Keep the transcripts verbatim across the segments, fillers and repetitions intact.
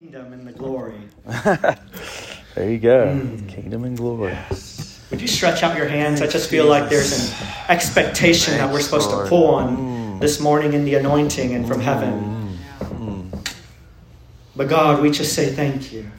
Kingdom and the glory. There you go. Mm. Kingdom and glory. Yes. Would you stretch out your hands? I just feel like there's an expectation that we're supposed to pull on mm. this morning in the anointing and from heaven. Mm. But God, we just say thank you.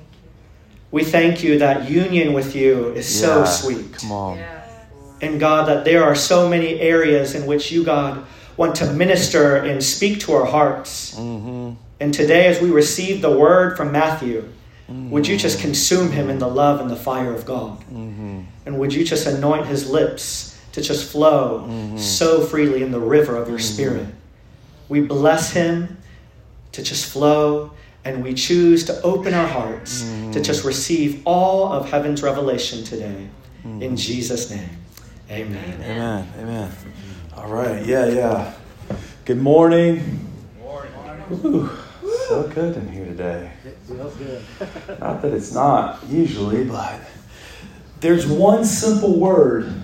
We thank you that union with you is so yeah. sweet. Come on. And God, that there are so many areas in which you, God, want to minister and speak to our hearts. Mm-hmm. And today, as we receive the word from Matthew, mm-hmm. would you just consume him in the love and the fire of God? Mm-hmm. And would you just anoint his lips to just flow mm-hmm. so freely in the river of your mm-hmm. spirit? We bless him to just flow, and we choose to open our hearts mm-hmm. to just receive all of heaven's revelation today. Mm-hmm. In Jesus' name, amen. Amen. Amen. All right. Yeah, yeah. Good morning. Good morning. So good in here today. It feels good. Not that it's not usually, but there's one simple word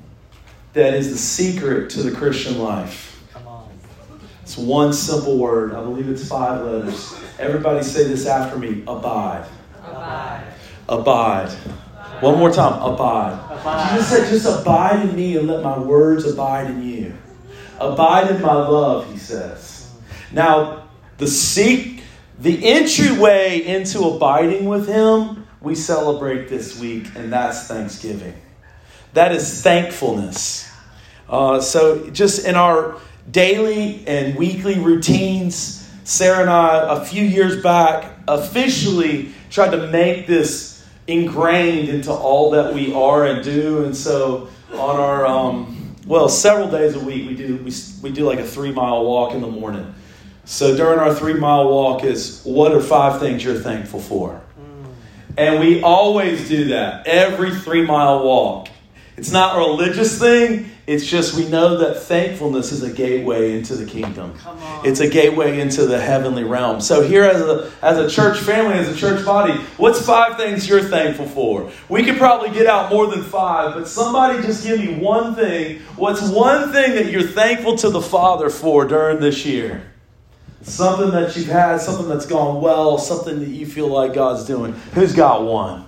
that is the secret to the Christian life. Come on. It's one simple word. I believe it's five letters. Everybody say this after me. Abide. Abide. Abide. One more time. Abide. Abide. Jesus said, just abide in me and let my words abide in you. Abide in my love, he says. Now, the seek, the entryway into abiding with him, we celebrate this week, and that's Thanksgiving. That is thankfulness. Uh, so just in our daily and weekly routines, Sarah and I, a few years back, officially tried to make this ingrained into all that we are and do. And so on our, um, well, several days a week, we do we, we do like a three-mile walk in the morning. So during our three-mile walk is, what are five things you're thankful for? Mm. And we always do that, every three-mile walk. It's not a religious thing. It's just we know that thankfulness is a gateway into the kingdom. Come on. It's a gateway into the heavenly realm. So here as a as a church family, as a church body, what's five things you're thankful for? We could probably get out more than five, but somebody just give me one thing. What's one thing that you're thankful to the Father for during this year? Something that you've had, something that's gone well, something that you feel like God's doing. Who's got one?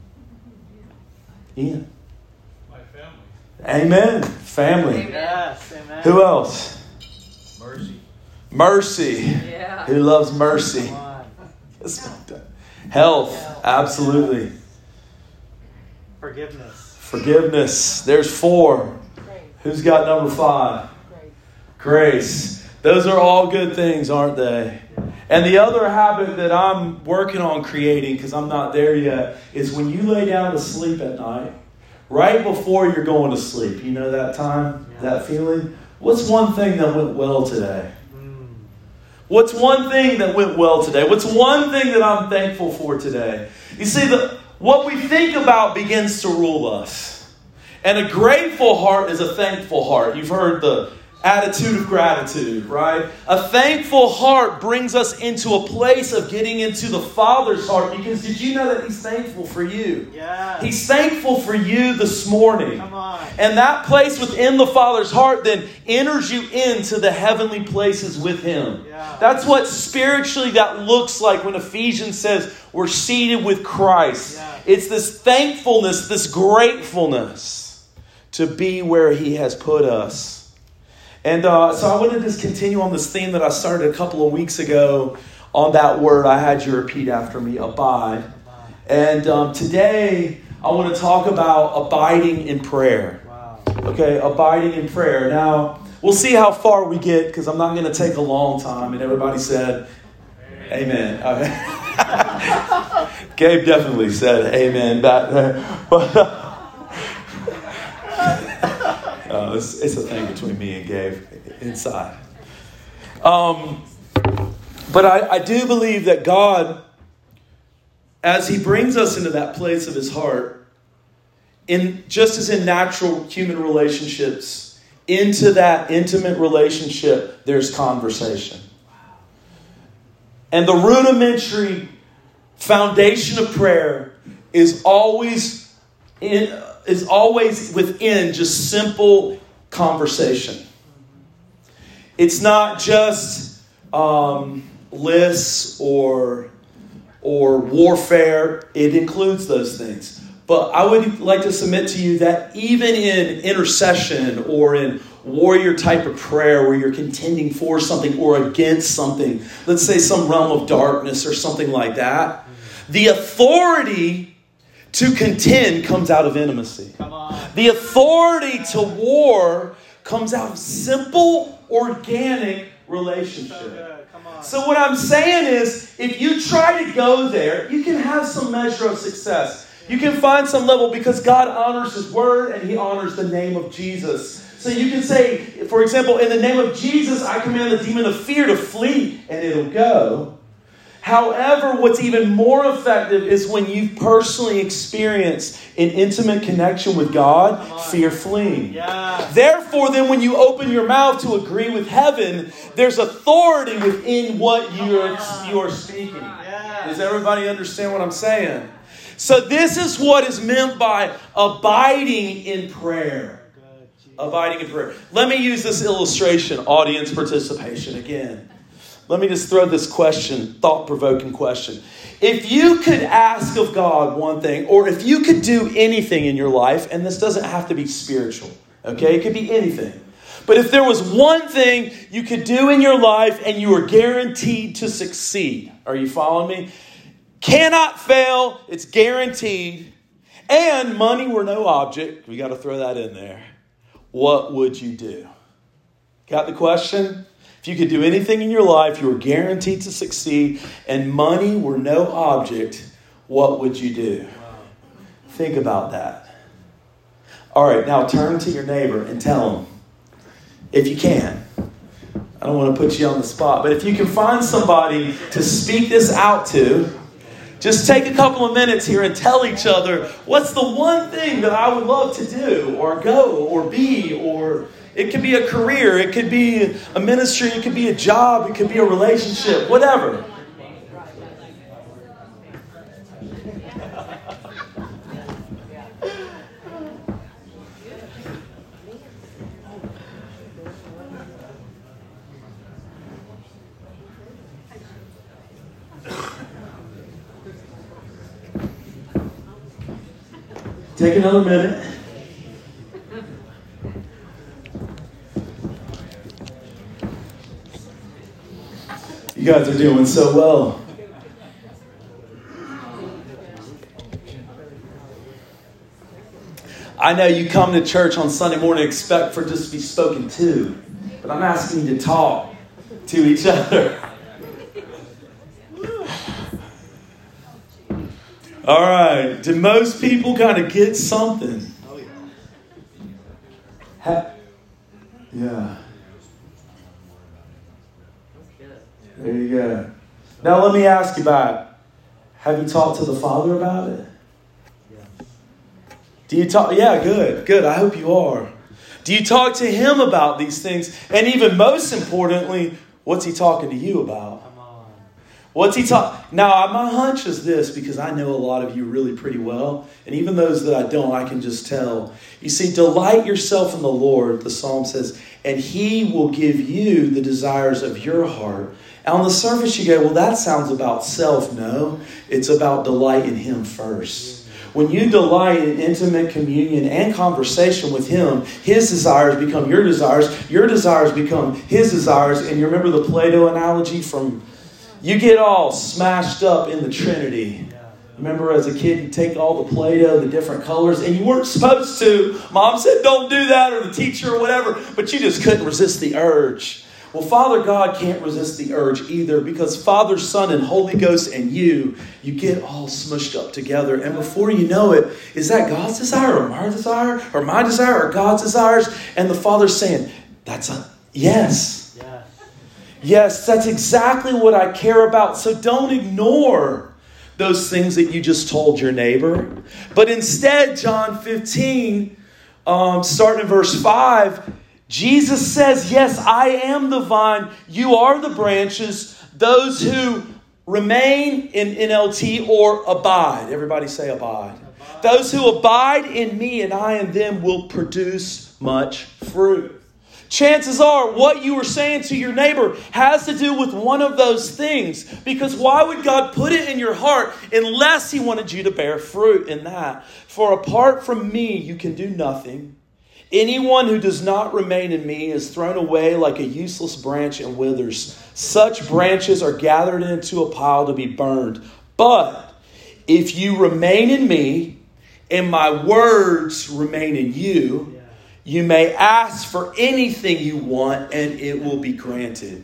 Ian? My family. Amen. Family. Yes, amen. Who else? Mercy. Mercy. Yeah. Who loves mercy? Come on. Health. Absolutely. Forgiveness. Forgiveness. There's four. Who's got number five? Grace. Those are all good things, aren't they? And the other habit that I'm working on creating, because I'm not there yet, is when you lay down to sleep at night, right before you're going to sleep, you know that time, yeah. that feeling? What's one thing that went well today? Mm. What's one thing that went well today? What's one thing that I'm thankful for today? You see, the, what we think about begins to rule us. And a grateful heart is a thankful heart. You've heard the attitude of gratitude, right? A thankful heart brings us into a place of getting into the Father's heart, because did you know that He's thankful for you? Yeah. He's thankful for you this morning. Come on. And that place within the Father's heart then enters you into the heavenly places with Him. Yeah. That's what spiritually that looks like when Ephesians says we're seated with Christ. Yeah. It's this thankfulness, this gratefulness to be where He has put us. And uh, so I want to just continue on this theme that I started a couple of weeks ago on that word I had you repeat after me, abide. And um, today I want to talk about abiding in prayer. Wow. Okay, abiding in prayer. Now, we'll see how far we get, because I'm not going to take a long time. And everybody said, amen. Amen. Okay. Gabe definitely said amen back there. But... Uh, it's, it's a thing between me and Gabe inside. Um, but I, I do believe that God, as He brings us into that place of His heart, in just as in natural human relationships, into that intimate relationship, there's conversation. And the rudimentary foundation of prayer is always in... is always within just simple conversation. It's not just um, lists or or warfare. It includes those things. But I would like to submit to you that even in intercession or in warrior type of prayer where you're contending for something or against something, let's say some realm of darkness or something like that, the authority to contend comes out of intimacy. Come on. The authority to war comes out of simple, organic relationship. So good. Come on. So what I'm saying is, if you try to go there, you can have some measure of success. You can find some level because God honors His word and He honors the name of Jesus. So you can say, for example, in the name of Jesus, I command the demon of fear to flee, and it'll go. However, what's even more effective is when you personally experience an intimate connection with God, fear fleeing. Yes. Therefore, then when you open your mouth to agree with heaven, there's authority within what you're, you're speaking. Yes. Does everybody understand what I'm saying? So this is what is meant by abiding in prayer. Abiding in prayer. Let me use this illustration, audience participation again. Let me just throw this question, thought-provoking question. If you could ask of God one thing, or if you could do anything in your life, and this doesn't have to be spiritual, okay? It could be anything. But if there was one thing you could do in your life and you were guaranteed to succeed, are you following me? Cannot fail, it's guaranteed, and money were no object, we got to throw that in there. What would you do? Got the question? If you could do anything in your life, you were guaranteed to succeed, and money were no object, what would you do? Wow. Think about that. All right, now turn to your neighbor and tell him, if you can. I don't want to put you on the spot, but if you can find somebody to speak this out to, just take a couple of minutes here and tell each other, what's the one thing that I would love to do or go or be, or it could be a career, it could be a ministry, it could be a job, it could be a relationship, whatever. Take another minute. You guys are doing so well. I know you come to church on Sunday morning and expect for just to be spoken to, but I'm asking you to talk to each other. All right. Do most people kind of get something? Oh, yeah. Ha- yeah. There you go. Now let me ask you back. Have you talked to the Father about it? Yeah. Do you talk? Yeah, good. Good. I hope you are. Do you talk to Him about these things? And even most importantly, what's He talking to you about? What's he talk? Now, my hunch is this, because I know a lot of you really pretty well. And even those that I don't, I can just tell. You see, delight yourself in the Lord, the psalm says, and He will give you the desires of your heart. And on the surface, you go, well, that sounds about self. No, it's about delight in Him first. When you delight in intimate communion and conversation with Him, His desires become your desires. Your desires become His desires. And you remember the Play-Doh analogy from... You get all smashed up in the Trinity. Remember as a kid, you take all the Play-Doh, the different colors, and you weren't supposed to. Mom said, don't do that, or the teacher or whatever. But you just couldn't resist the urge. Well, Father God can't resist the urge either, because Father, Son, and Holy Ghost and you, you get all smushed up together. And before you know it, is that God's desire or my desire or my desire or God's desires? And the Father's saying, that's a yes. Yes, that's exactly what I care about. So don't ignore those things that you just told your neighbor. But instead, John fifteen, um, starting in verse five, Jesus says, yes, I am the vine. You are the branches. Those who remain in N L T or abide. Everybody say abide. Abide. Those who abide in me and I in them will produce much fruit. Chances are what you were saying to your neighbor has to do with one of those things. Because why would God put it in your heart unless He wanted you to bear fruit in that? For apart from me, you can do nothing. Anyone who does not remain in me is thrown away like a useless branch and withers. Such branches are gathered into a pile to be burned. But if you remain in me and my words remain in you, you may ask for anything you want and it will be granted.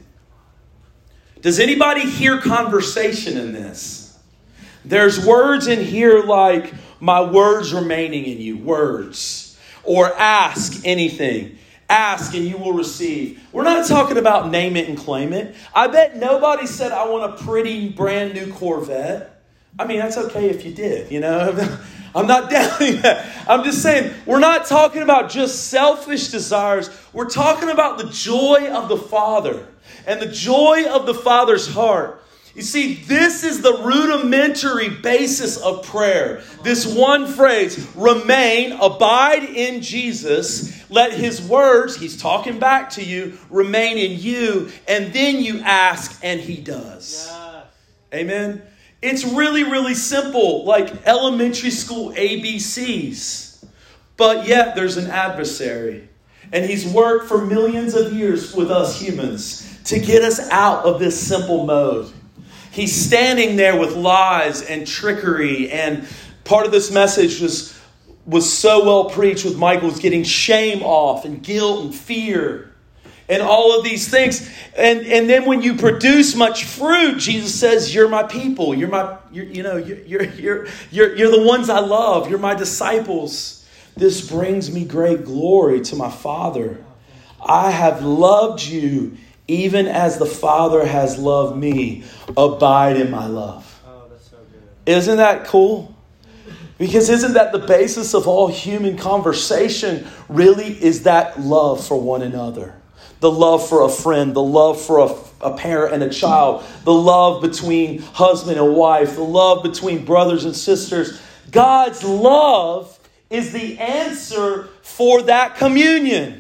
Does anybody hear conversation in this? There's words in here like, my words remaining in you, words. Or ask anything. Ask and you will receive. We're not talking about name it and claim it. I bet nobody said, I want a pretty brand new Corvette. I mean, that's okay if you did, you know. I'm not doubting that. I'm just saying, we're not talking about just selfish desires. We're talking about the joy of the Father and the joy of the Father's heart. You see, this is the rudimentary basis of prayer. This one phrase, remain, abide in Jesus. Let His words, He's talking back to you, remain in you. And then you ask and He does. Yes. Amen. It's really, really simple, like elementary school A B Cs. But yet there's an adversary. And he's worked for millions of years with us humans to get us out of this simple mode. He's standing there with lies and trickery. And part of this message was, was so well preached with Michael, was getting shame off and guilt and fear. And all of these things. And, and then when you produce much fruit, Jesus says, you're my people. You're my, you're, you know, you're, you're, you're, you're, you're the ones I love. You're my disciples. This brings me great glory to my Father. I have loved you even as the Father has loved me. Abide in my love. Oh, that's so good. Isn't that cool? Because isn't that the basis of all human conversation? Really is that love for one another. The love for a friend, the love for a, a parent and a child, the love between husband and wife, the love between brothers and sisters. God's love is the answer for that communion.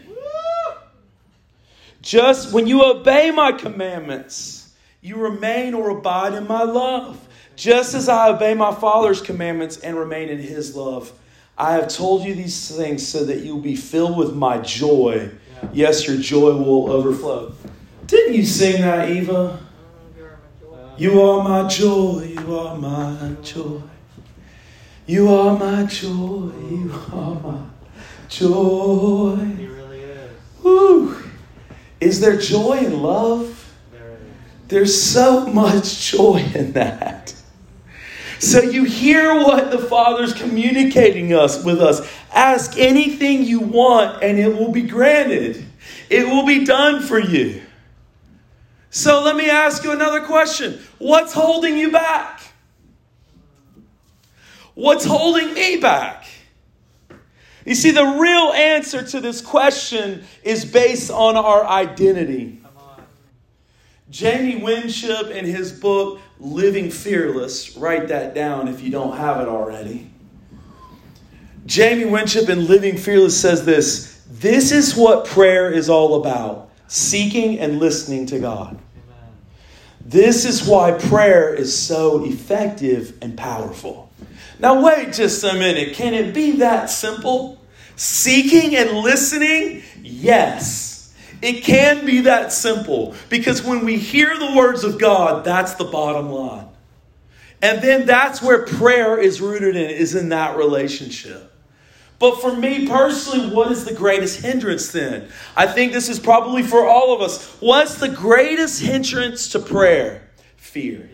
Just when you obey my commandments, you remain or abide in my love. Just as I obey my Father's commandments and remain in His love. I have told you these things so that you'll be filled with my joy. Yes, your joy will overflow. Didn't you sing that, Eva? You are my joy, you are my joy. You are my joy, you are my joy. He really is. Woo! Is there joy in love? There it is. There's so much joy in that. So you hear what the Father's communicating us with us. Ask anything you want and it will be granted. It will be done for you. So let me ask you another question. What's holding you back? What's holding me back? You see, the real answer to this question is based on our identity. Come on. Jamie Winship, in his book, Living Fearless, write that down if you don't have it already. Jamie Winship in Living Fearless says this: this is what prayer is all about, seeking and listening to God. Amen. This is why prayer is so effective and powerful. Now wait just a minute. Can it be that simple? Seeking and listening? Yes. It can be that simple. Because when we hear the words of God, that's the bottom line. And then that's where prayer is rooted in, is in that relationship. But for me personally, what is the greatest hindrance then? I think this is probably for all of us. What's the greatest hindrance to prayer? Fear.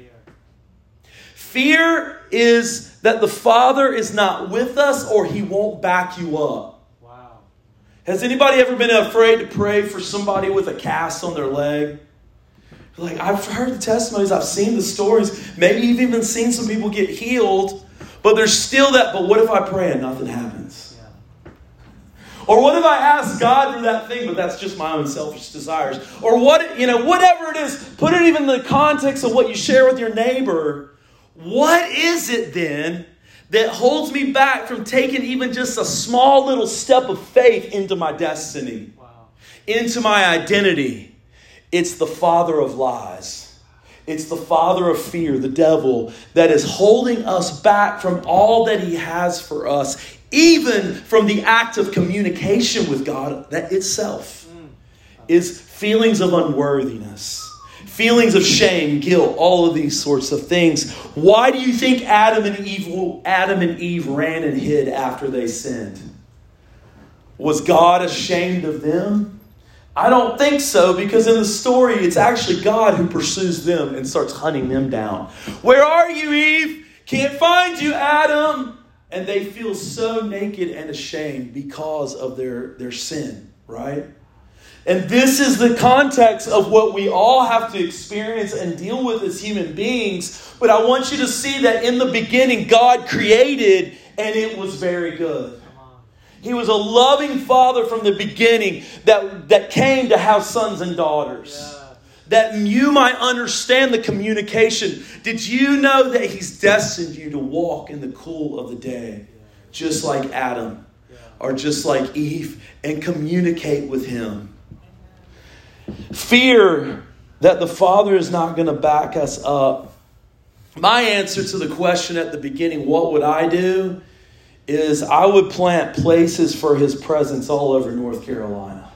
Fear is that the Father is not with us or He won't back you up. Wow. Has anybody ever been afraid to pray for somebody with a cast on their leg? Like, I've heard the testimonies, I've seen the stories. Maybe you've even seen some people get healed. But there's still that, but what if I pray and nothing happens? Yeah. Or what if I ask God for that thing, but that's just my own selfish desires? Or what, you know, whatever it is, put it even in the context of what you share with your neighbor. What is it then that holds me back from taking even just a small little step of faith into my destiny? Wow. into my identity, it's the father of lies. It's the father of fear, the devil, that is holding us back from all that he has for us, even from the act of communication with God that itself is feelings of unworthiness, feelings of shame, guilt, all of these sorts of things. Why do you think Adam and Eve, Adam and Eve ran and hid after they sinned? Was God ashamed of them? I don't think so, because in the story, it's actually God who pursues them and starts hunting them down. Where are you, Eve? Can't find you, Adam. And they feel so naked and ashamed because of their, their sin, right? And this is the context of what we all have to experience and deal with as human beings. But I want you to see that in the beginning, God created and it was very good. He was a loving father from the beginning that, that came to have sons and daughters. Yeah. That you might understand the communication. Did you know that he's destined you to walk in the cool of the day? Yeah. Just like Adam. Yeah. Or just like Eve. And communicate with him. Fear that the Father is not going to back us up. My answer to the question at the beginning, what would I do? Is I would plant places for his presence all over North Carolina.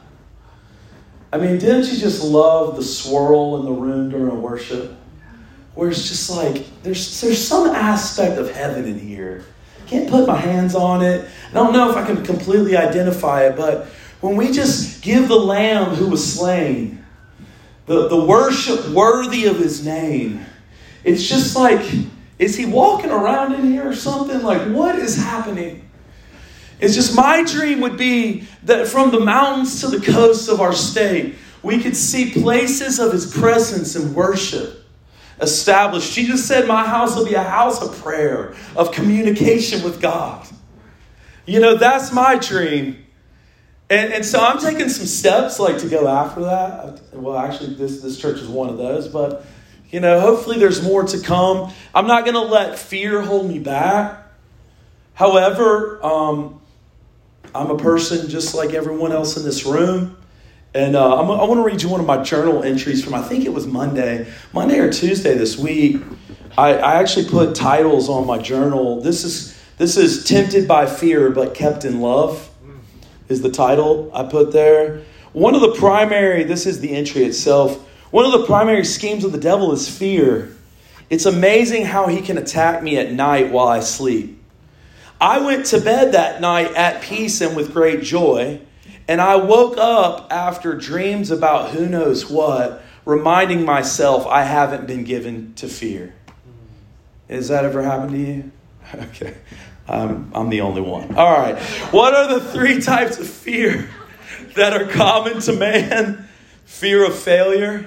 I mean, didn't you just love the swirl in the room during worship? Where it's just like, there's there's some aspect of heaven in here. Can't put my hands on it. I don't know if I can completely identify it, but when we just give the Lamb who was slain, the, the worship worthy of his name, it's just like, is he walking around in here or something? Like, what is happening? It's just my dream would be that from the mountains to the coasts of our state, we could see places of his presence and worship established. Jesus said, my house will be a house of prayer, of communication with God. You know, that's my dream. And, and so I'm taking some steps like to go after that. Well, actually, this, this church is one of those, but you know, hopefully there's more to come. I'm not going to let fear hold me back. However, um, I'm a person just like everyone else in this room. And uh, I'm, I want to read you one of my journal entries from, I think it was Monday. Monday or Tuesday this week. I, I actually put titles on my journal. This is, this is Tempted by Fear but Kept in Love is the title I put there. One of the primary, this is the entry itself. One of the primary schemes of the devil is fear. It's amazing how he can attack me at night while I sleep. I went to bed that night at peace and with great joy, and I woke up after dreams about who knows what, reminding myself I haven't been given to fear. Has that ever happened to you? Okay, I'm, I'm the only one. All right. What are the three types of fear that are common to man? Fear of failure.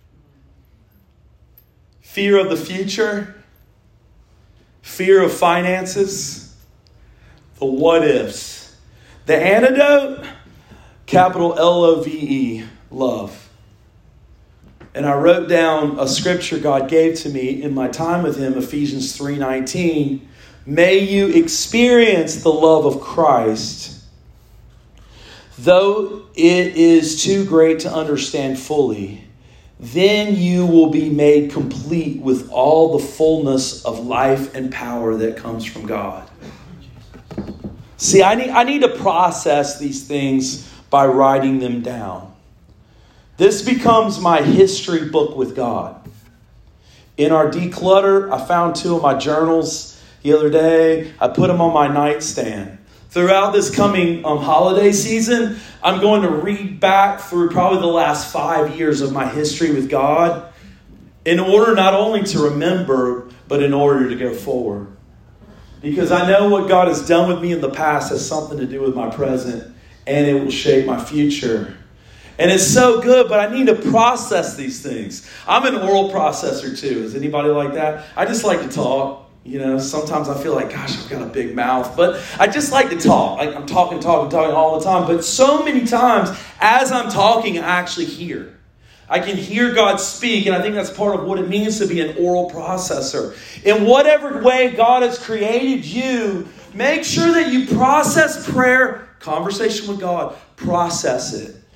Fear of the future, fear of finances, the what ifs. The antidote, capital L O V E, love. And I wrote down a scripture God gave to me in my time with him, Ephesians three nineteen. May you experience the love of Christ, though it is too great to understand fully. Then you will be made complete with all the fullness of life and power that comes from God. See, I need, I need to process these things by writing them down. This becomes my history book with God. In our declutter, I found two of my journals the other day. I put them on my nightstand. Throughout this coming um, holiday season, I'm going to read back through probably the last five years of my history with God in order not only to remember, but in order to go forward. Because I know what God has done with me in the past has something to do with my present, and it will shape my future. And it's so good, but I need to process these things. I'm an oral processor too. Is anybody like that? I just like to talk. You know, sometimes I feel like, gosh, I've got a big mouth. But I just like to talk. Like I'm talking, talking, talking all the time. But so many times, as I'm talking, I actually hear. I can hear God speak. And I think that's part of what it means to be an oral processor. In whatever way God has created you, make sure that you process prayer, conversation with God. Process it.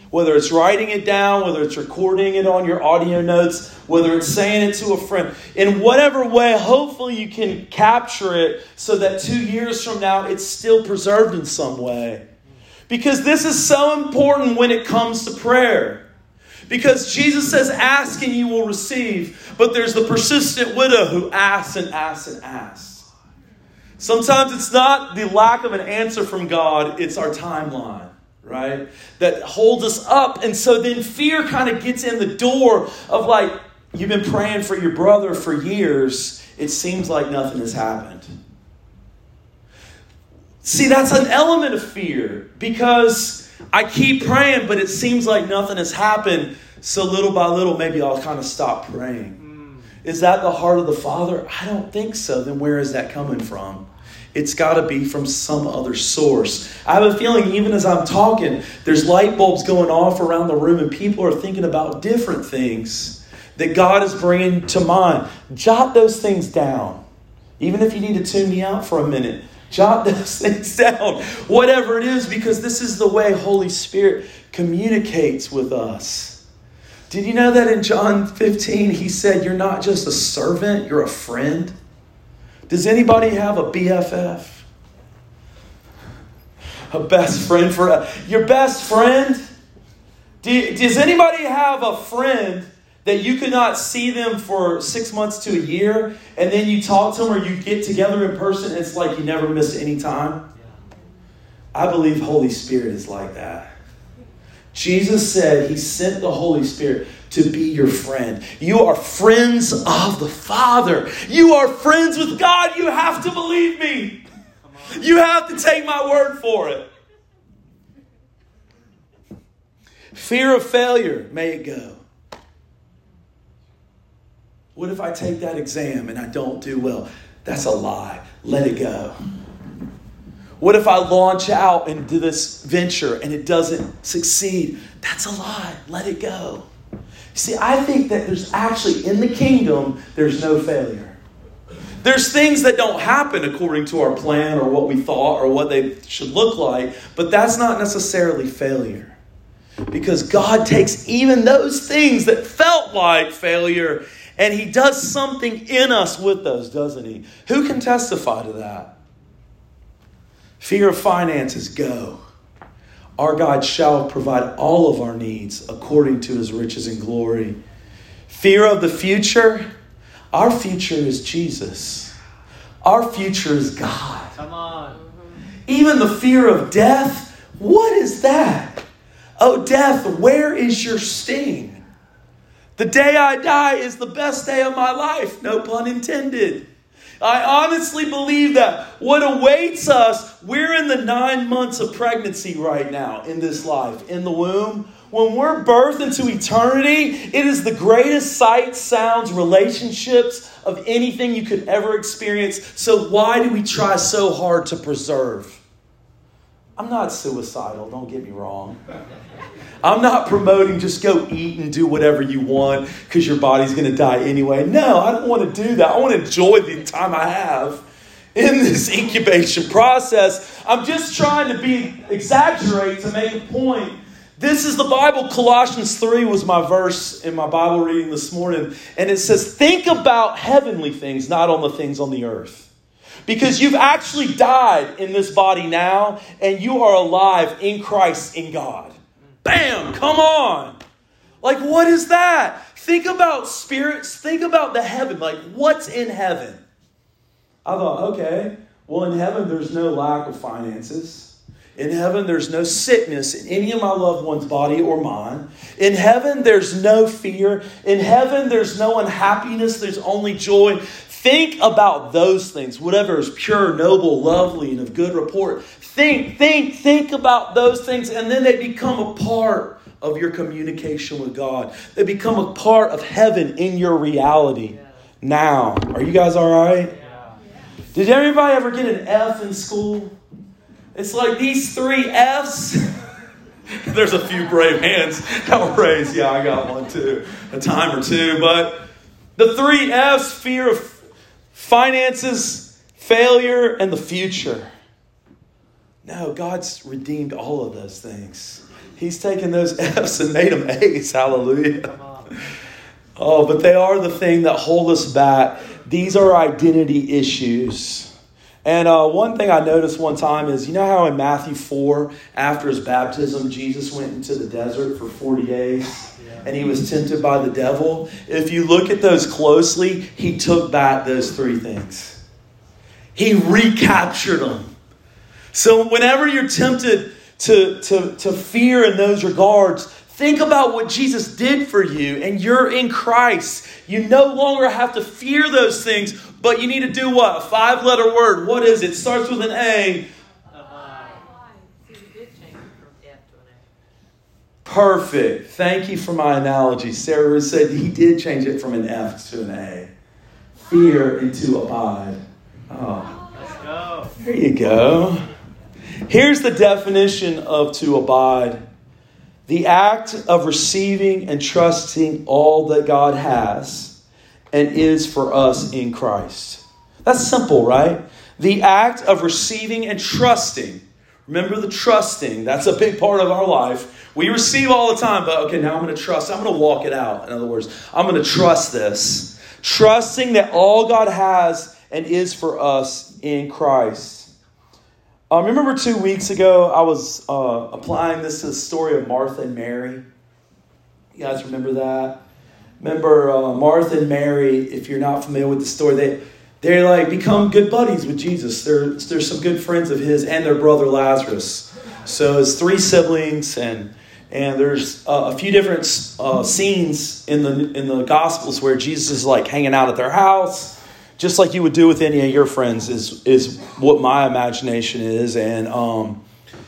Whether it's writing it down, whether it's recording it on your audio notes, whether it's saying it to a friend. In whatever way, hopefully you can capture it so that two years from now it's still preserved in some way. Because this is so important when it comes to prayer. Because Jesus says, ask and you will receive. But there's the persistent widow who asks and asks and asks. Sometimes it's not the lack of an answer from God, it's our timeline, right? That holds us up. And so then fear kind of gets in the door of like, you've been praying for your brother for years. It seems like nothing has happened. See, that's an element of fear because I keep praying, but it seems like nothing has happened. So little by little, maybe I'll kind of stop praying. Mm. Is that the heart of the Father? I don't think so. Then where is that coming from? It's got to be from some other source. I have a feeling even as I'm talking, there's light bulbs going off around the room and people are thinking about different things that God is bringing to mind. Jot those things down. Even if you need to tune me out for a minute. Jot those things down, whatever it is, because this is the way Holy Spirit communicates with us. Did you know that in John fifteen, he said, you're not just a servant, you're a friend? Does anybody have a B F F? A best friend for your best friend? Do, does anybody have a friend that you could not see them for six months to a year, and then you talk to them or you get together in person, it's like you never missed any time? I believe Holy Spirit is like that. Jesus said he sent the Holy Spirit to be your friend. You are friends of the Father. You are friends with God. You have to believe me. You have to take my word for it. Fear of failure, may it go. What if I take that exam and I don't do well? That's a lie. Let it go. What if I launch out into this venture and it doesn't succeed? That's a lie. Let it go. See, I think that there's actually, in the kingdom, there's no failure. There's things that don't happen according to our plan or what we thought or what they should look like, but that's not necessarily failure. Because God takes even those things that felt like failure and he does something in us with those, doesn't he? Who can testify to that? Fear of finances, go. Our God shall provide all of our needs according to his riches and glory. Fear of the future, our future is Jesus. Our future is God. Come on. Even the fear of death, what is that? Oh, death, where is your sting? The day I die is the best day of my life. No pun intended. I honestly believe that what awaits us, we're in the nine months of pregnancy right now in this life, in the womb. When we're birthed into eternity, it is the greatest sights, sounds, relationships of anything you could ever experience. So why do we try so hard to preserve? I'm not suicidal, don't get me wrong. I'm not promoting just go eat and do whatever you want because your body's going to die anyway. No, I don't want to do that. I want to enjoy the time I have in this incubation process. I'm just trying to be exaggerate to make a point. This is the Bible. Colossians three was my verse in my Bible reading this morning. And it says, think about heavenly things, not on the things on the earth. Because you've actually died in this body now and you are alive in Christ, in God. Bam! Come on! Like, what is that? Think about spirits. Think about the heaven. Like, what's in heaven? I thought, okay, well, in heaven, there's no lack of finances. In heaven, there's no sickness in any of my loved one's body or mine. In heaven, there's no fear. In heaven, there's no unhappiness. There's only joy. Think about those things. Whatever is pure, noble, lovely, and of good report. Think, think, think about those things. And then they become a part of your communication with God. They become a part of heaven in your reality now. Are you guys all right? Did everybody ever get an F in school? It's like these three F's. There's a few brave hands that were raised. Yeah, I got one too. A time or two. But the three F's, fear of finances, failure, and the future. No, God's redeemed all of those things. He's taken those F's and made them A's. Hallelujah. Come on. Oh, but they are the thing that hold us back. These are identity issues. And uh, one thing I noticed one time is, you know how in Matthew four, after his baptism, Jesus went into the desert for forty days and he was tempted by the devil? If you look at those closely, he took back those three things. He recaptured them. So whenever you're tempted to, to, to fear in those regards, think about what Jesus did for you, and you're in Christ. You no longer have to fear those things, but you need to do what? A five-letter word. What is it? It starts with an A. Perfect. Thank you for my analogy. Sarah said he did change it from an F to an A. Fear into abide. Oh, Let's go. there you go. Here's the definition of to abide. The act of receiving and trusting all that God has and is for us in Christ. That's simple, right? The act of receiving and trusting. Remember the trusting. That's a big part of our life. We receive all the time, but okay, now I'm going to trust. I'm going to walk it out. In other words, I'm going to trust this. Trusting that all God has and is for us in Christ. I um, remember two weeks ago, I was uh, applying this to the story of Martha and Mary. You guys remember that? Remember uh, Martha and Mary, if you're not familiar with the story, they they like become good buddies with Jesus. They're, they're some good friends of his and their brother Lazarus. So it's three siblings, and and there's uh, a few different uh, scenes in the in the Gospels where Jesus is like hanging out at their house. Just like you would do with any of your friends is is what my imagination is. And, um,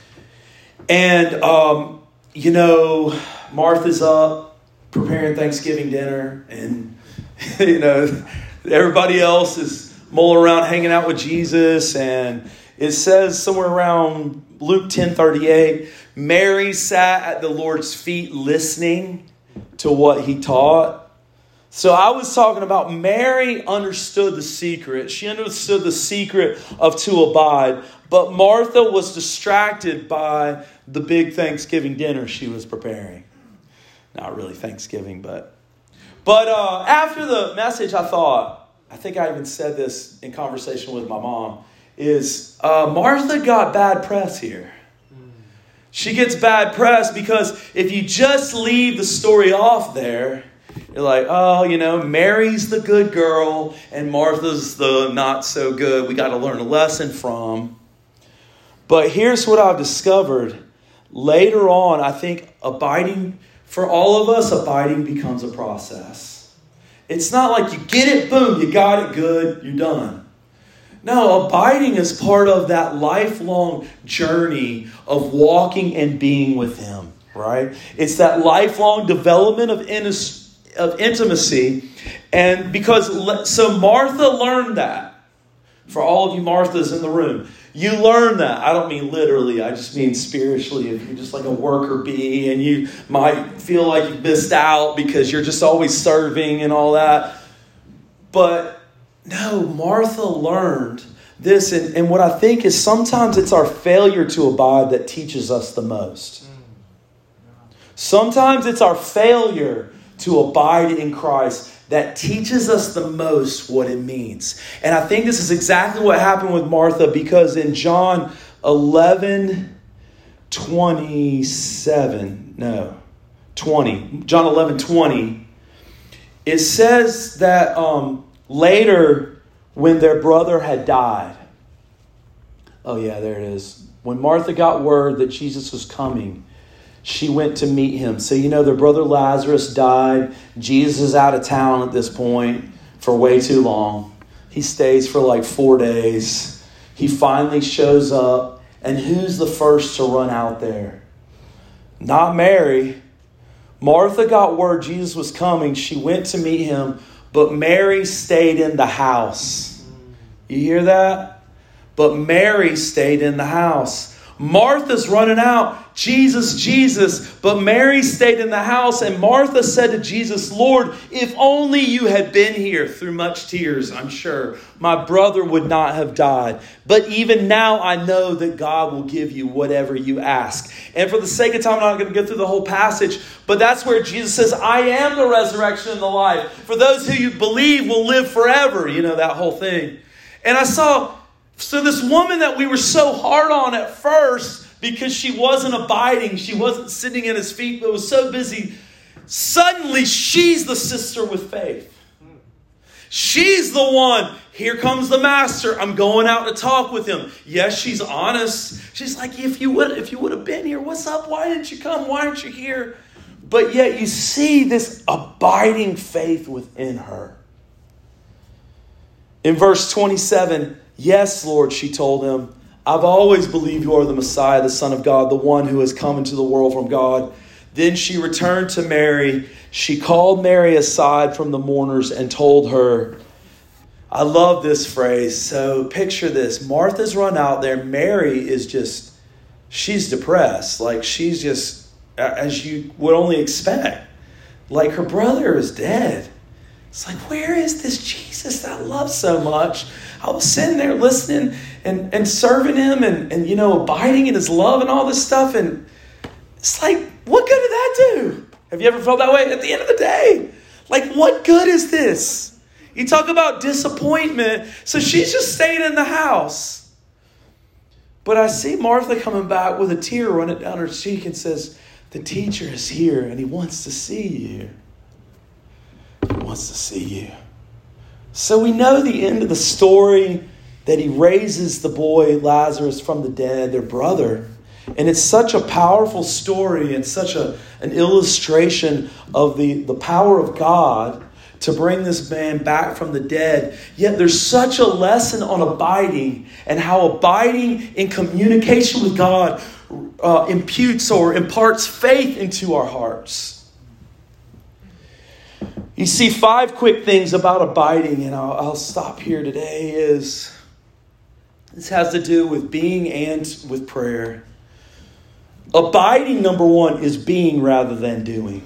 and um, you know, Martha's up preparing Thanksgiving dinner. And, you know, everybody else is mulling around hanging out with Jesus. And it says somewhere around Luke ten thirty-eight, Mary sat at the Lord's feet listening to what he taught. So I was talking about Mary understood the secret. She understood the secret of to abide. But Martha was distracted by the big Thanksgiving dinner she was preparing. Not really Thanksgiving, but... But uh, after the message, I thought, I think I even said this in conversation with my mom, is uh, Martha got bad press here. She gets bad press because if you just leave the story off there... You're like, oh, you know, Mary's the good girl and Martha's the not so good. We got to learn a lesson from. But here's what I've discovered. Later on, I think abiding, for all of us, abiding becomes a process. It's not like you get it, boom, you got it, good, you're done. No, abiding is part of that lifelong journey of walking and being with him, right? It's that lifelong development of innocence. Of intimacy. And because so Martha learned that. For all of you Marthas in the room, you learn that. I don't mean literally, I just mean spiritually. If you're just like a worker bee and you might feel like you missed out because you're just always serving and all that. But no, Martha learned this. And, and what I think is sometimes it's our failure to abide that teaches us the most. Sometimes it's our failure to abide in Christ that teaches us the most what it means. And I think this is exactly what happened with Martha, because in John eleven twenty-seven, no, twenty, John eleven twenty, it says that um, later when their brother had died, oh yeah, there it is. When Martha got word that Jesus was coming, she went to meet him. So, you know, their brother Lazarus died. Jesus is out of town at this point for way too long. He stays for like four days. He finally shows up. And who's the first to run out there? Not Mary. Martha got word Jesus was coming. She went to meet him. But Mary stayed in the house. You hear that? But Mary stayed in the house. Martha's running out. Jesus, Jesus. But Mary stayed in the house. And Martha said to Jesus, Lord, if only you had been here, through much tears, I'm sure, my brother would not have died. But even now I know that God will give you whatever you ask. And for the sake of time, I'm not going to go through the whole passage. But that's where Jesus says, I am the resurrection and the life. For those who you believe will live forever. You know, that whole thing. And I saw... So this woman that we were so hard on at first because she wasn't abiding, she wasn't sitting at his feet, but was so busy, suddenly she's the sister with faith. She's the one, here comes the master, I'm going out to talk with him. Yes, she's honest. She's like, if you would, if you would have been here, what's up? Why didn't you come? Why aren't you here? But yet you see this abiding faith within her. In verse twenty-seven, yes, Lord, she told him, I've always believed you are the Messiah, the Son of God, the one who has come into the world from God. Then she returned to Mary. She called Mary aside from the mourners and told her, I love this phrase. So picture this. Martha's run out there. Mary is just, she's depressed. Like she's just, as you would only expect. Like her brother is dead. It's like, where is this Jesus that I love so much? I was sitting there listening and, and serving him and, and, you know, abiding in his love and all this stuff. And it's like, what good did that do? Have you ever felt that way? At the end of the day, like, what good is this? You talk about disappointment. So she's just staying in the house. But I see Martha coming back with a tear running down her cheek and says, the teacher is here and he wants to see you. He wants to see you. So we know the end of the story, that he raises the boy Lazarus from the dead, their brother. And it's such a powerful story and such a, an illustration of the, the power of God to bring this man back from the dead. Yet there's such a lesson on abiding and how abiding in communication with God uh, imputes or imparts faith into our hearts. You see, five quick things about abiding, and I'll, I'll stop here today, is this has to do with being and with prayer. Abiding, number one, is being rather than doing.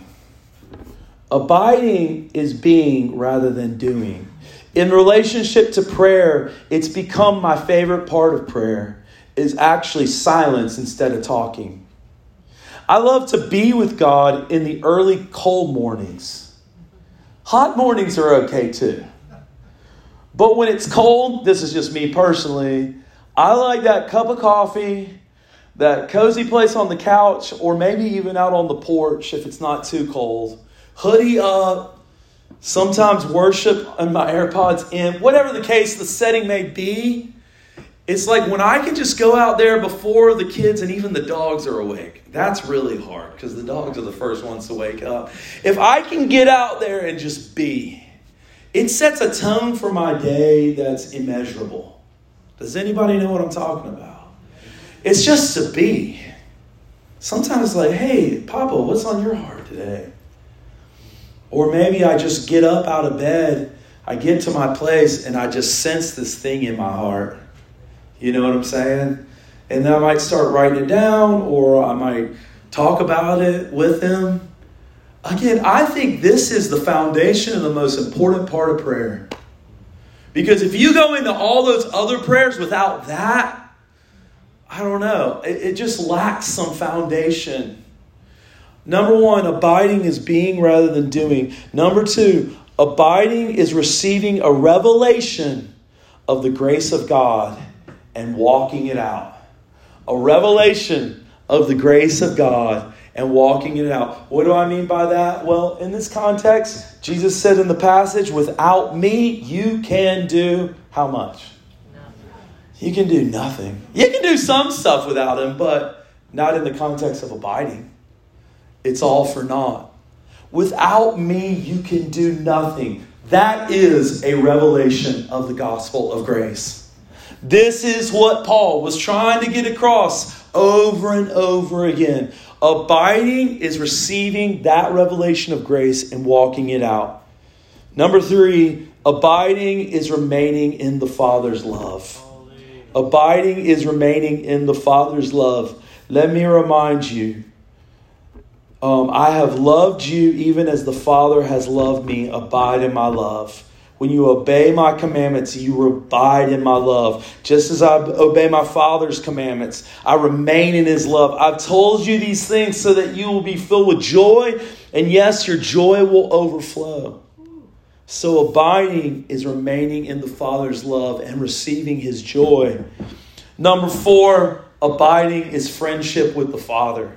Abiding is being rather than doing. In relationship to prayer, it's become my favorite part of prayer, is actually silence instead of talking. I love to be with God in the early cold mornings. Hot mornings are okay too. But when it's cold, this is just me personally, I like that cup of coffee, that cozy place on the couch, or maybe even out on the porch if it's not too cold. Hoodie up, sometimes worship and my AirPods in, whatever the case the setting may be. It's like when I can just go out there before the kids and even the dogs are awake. That's really hard because the dogs are the first ones to wake up. If I can get out there and just be, it sets a tone for my day that's immeasurable. Does anybody know what I'm talking about? It's just to be. Sometimes it's like, hey, Papa, what's on your heart today? Or maybe I just get up out of bed, I get to my place, and I just sense this thing in my heart. You know what I'm saying? And then I might start writing it down, or I might talk about it with him. Again, I think this is the foundation and the most important part of prayer. Because if you go into all those other prayers without that, I don't know. It, it just lacks some foundation. Number one, abiding is being rather than doing. Number two, abiding is receiving a revelation of the grace of God and walking it out. A revelation of the grace of God and walking it out. What do I mean by that? Well, in this context, Jesus said in the passage, without me, you can do how much? You can do nothing. You can do some stuff without him, but not in the context of abiding. It's all for naught. Without me, you can do nothing. That is a revelation of the gospel of grace. This is what Paul was trying to get across over and over again. Abiding is receiving that revelation of grace and walking it out. Number three, abiding is remaining in the Father's love. Abiding is remaining in the Father's love. Let me remind you, um, I have loved you even as the Father has loved me. Abide in my love. When you obey my commandments, you abide in my love. Just as I obey my Father's commandments, I remain in His love. I've told you these things so that you will be filled with joy. And yes, your joy will overflow. So abiding is remaining in the Father's love and receiving His joy. Number four, abiding is friendship with the Father.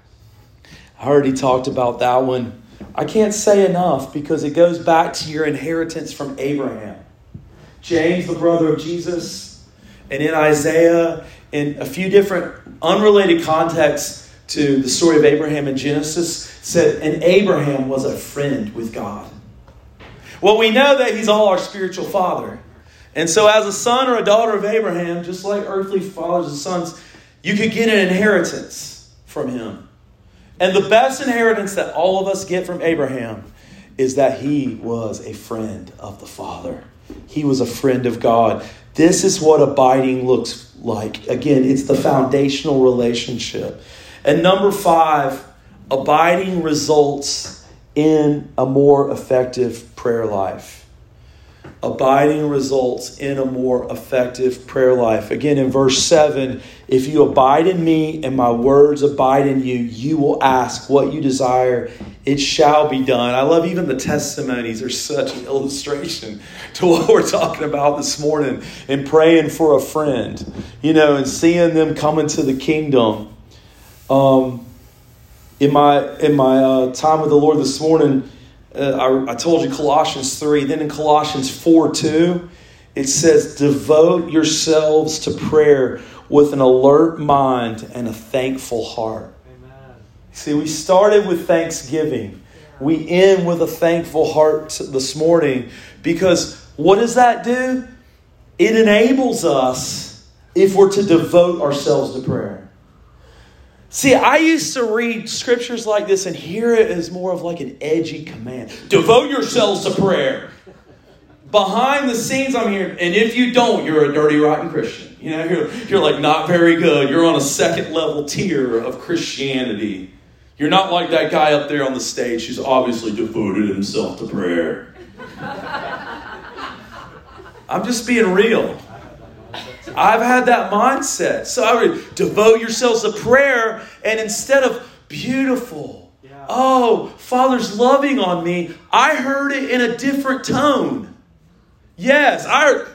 I already talked about that one. I can't say enough because it goes back to your inheritance from Abraham. James, the brother of Jesus, and in Isaiah, in a few different unrelated contexts to the story of Abraham in Genesis, said, and Abraham was a friend with God. Well, we know that he's all our spiritual father. And so as a son or a daughter of Abraham, just like earthly fathers and sons, you could get an inheritance from him. And the best inheritance that all of us get from Abraham is that he was a friend of the Father. He was a friend of God. This is what abiding looks like. Again, it's the foundational relationship. And number five, abiding results in a more effective prayer life. Abiding results in a more effective prayer life. Again, in verse seven, if you abide in me and my words abide in you, you will ask what you desire. It shall be done. I love even the testimonies are such an illustration to what we're talking about this morning and praying for a friend, you know, and seeing them come into the kingdom. Um, in my, in my uh, time with the Lord this morning, Uh, I, I told you Colossians three. Then in Colossians four two, it says, devote yourselves to prayer with an alert mind and a thankful heart. Amen. See, we started with thanksgiving. We end with a thankful heart this morning. Because what does that do? It enables us, if we're to devote ourselves to prayer. See, I used to read scriptures like this and hear it as more of like an edgy command. Devote yourselves to prayer. Behind the scenes, I'm here. And if you don't, you're a dirty, rotten Christian. You know, you're, you're like not very good. You're on a second level tier of Christianity. You're not like that guy up there on the stage who's obviously devoted himself to prayer. I'm just being real. I've had that mindset. So I would devote yourselves to prayer, and instead of beautiful, Yeah. oh, Father's loving on me, I heard it in a different tone. Yes, I heard,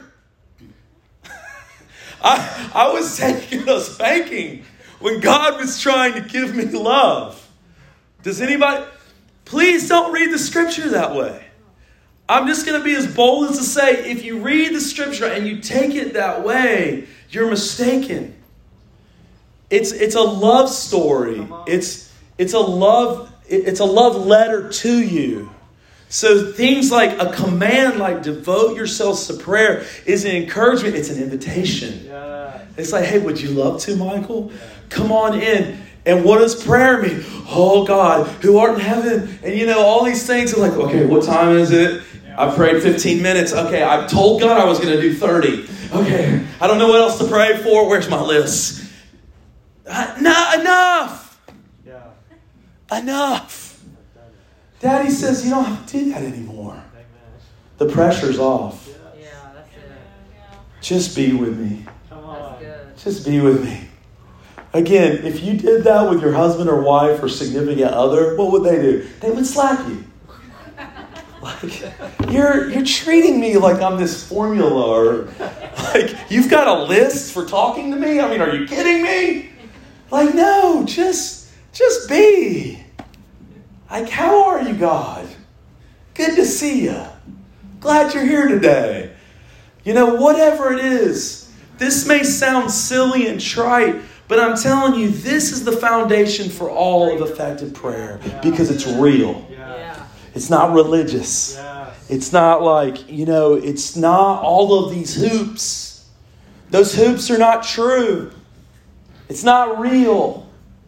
I, I was taking a spanking when God was trying to give me love. Does anybody, please don't read the scripture that way. I'm just going to be as bold as to say, if you read the scripture and you take it that way, you're mistaken. It's it's a love story. It's it's a love it's a love letter to you. So things like a command like devote yourselves to prayer is an encouragement. It's an invitation. Yeah. It's like, hey, would you love to, Michael? Come on in. And what does prayer mean? Oh God, who art in heaven. And you know, all these things are like, okay, what time is it? I prayed fifteen minutes. Okay, I told God I was going to do thirty. Okay, I don't know what else to pray for. Where's my list? Uh, not enough. Yeah. Enough. Daddy says you don't have to do that anymore. Amen. The pressure's off. Yeah, that's it. Just be with me. Come That's on. good. Just be with me. Again, if you did that with your husband or wife or significant other, what would they do? They would slap you. Like, you're you're treating me like I'm this formula, or like you've got a list for talking to me. I mean, are you kidding me? Like, no, just just be. Like, how are you, God? Good to see you. Glad you're here today. You know, whatever it is, this may sound silly and trite, but I'm telling you, this is the foundation for all of effective prayer because it's real. Yeah. Yeah. It's not religious. Yeah. It's not like, you know, it's not all of these hoops. Those hoops are not true. It's not real.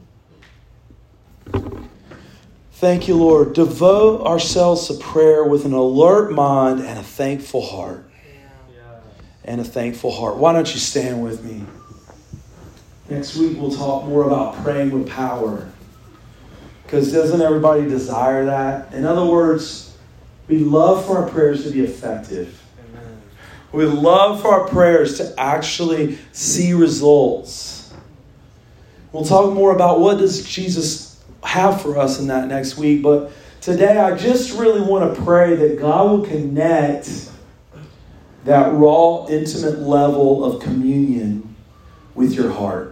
Thank you, Lord. Devote ourselves to prayer with an alert mind and a thankful heart. Yeah. and a thankful heart. Why don't you stand with me? Next week we'll talk more about praying with power. Because doesn't everybody desire that? In other words, we love for our prayers to be effective. Amen. We love for our prayers to actually see results. We'll talk more about what does Jesus have for us in that next week. But today I just really want to pray that God will connect that raw, intimate level of communion with your heart.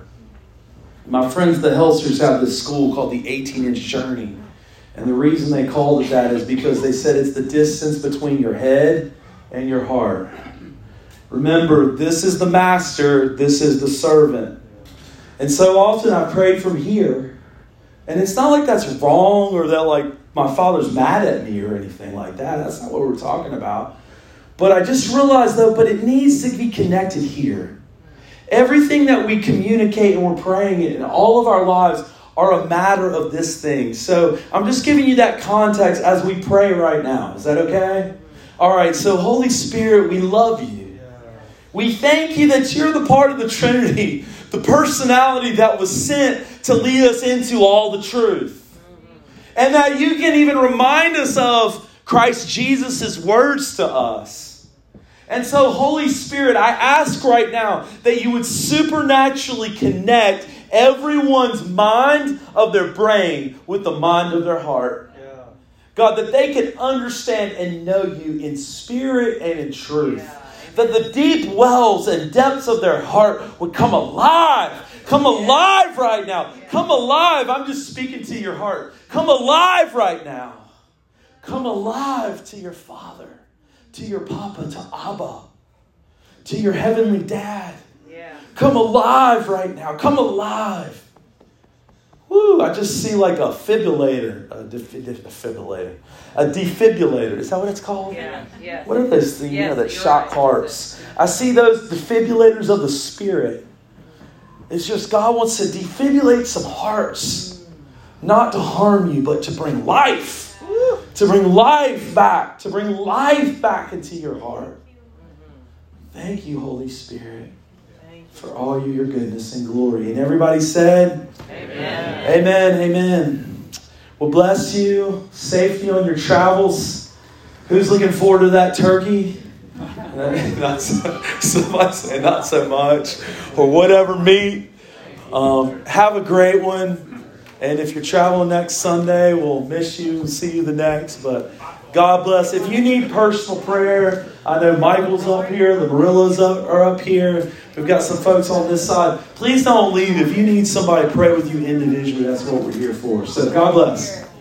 My friends, the Helsers, have this school called the eighteen-inch journey. And the reason they called it that is because they said it's the distance between your head and your heart. Remember, this is the master, this is the servant. And so often I prayed from here. And it's not like that's wrong or that like my father's mad at me or anything like that. That's not what we're talking about. But I just realized though, but it needs to be connected here. Everything that we communicate and we're praying in all of our lives are a matter of this thing. So I'm just giving you that context as we pray right now. Is that okay? All right, so Holy Spirit, we love you. We thank you that you're the part of the Trinity, the personality that was sent to lead us into all the truth. And that you can even remind us of Christ Jesus' words to us. And so, Holy Spirit, I ask right now that you would supernaturally connect everyone's mind of their brain with the mind of their heart. Yeah. God, that they can understand and know you in spirit and in truth. Yeah. That the deep wells and depths of their heart would come alive. Come alive right now. Come alive. I'm just speaking to your heart. Come alive right now. Come alive to your Father, to your Papa, to Abba, to your Heavenly Dad. Yeah. Come alive right now. Come alive. Woo, I just see like a defibrillator. A def- defibrillator. A defibrillator. Is that what it's called? Yeah. Yeah. What are those things Yes, you know, that you're shock right. hearts? I see those defibrillators of the Spirit. It's just God wants to defibrillate some hearts. Not to harm you, but to bring life. To bring life back. To bring life back into your heart. Thank you, Holy Spirit, for all your goodness and glory. And everybody said, Amen. Amen, amen. Well, bless you. Safety on your travels. Who's looking forward to that turkey? Not so, somebody say not so much. Or whatever meat. Um, have a great one. And if you're traveling next Sunday, we'll miss you and see you the next. But God bless. If you need personal prayer, I know Michael's up here. The Marillas up, are up here. We've got some folks on this side. Please don't leave. If you need somebody to pray with you individually, that's what we're here for. So God bless.